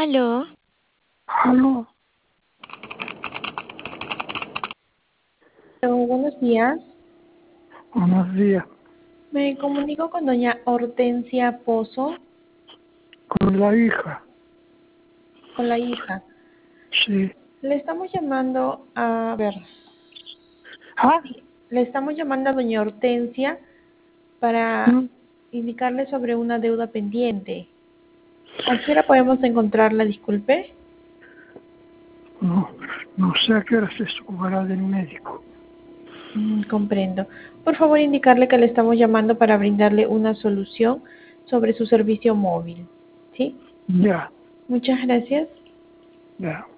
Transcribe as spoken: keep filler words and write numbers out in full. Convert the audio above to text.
Aló, Aló, Hola, buenos días. buenos días. Me comunico con doña Hortensia Pozo, Con la hija, con la hija. sí. Le estamos llamando a ver, ¿Ah? le estamos llamando a doña Hortensia para ¿Mm? indicarle sobre una deuda pendiente. ¿A qué hora podemos encontrarla? Disculpe. No, no sé a qué hora se ocupará del médico. Mm, comprendo. Por favor, indicarle que le estamos llamando para brindarle una solución sobre su servicio móvil. ¿Sí? Ya, Muchas gracias. ya.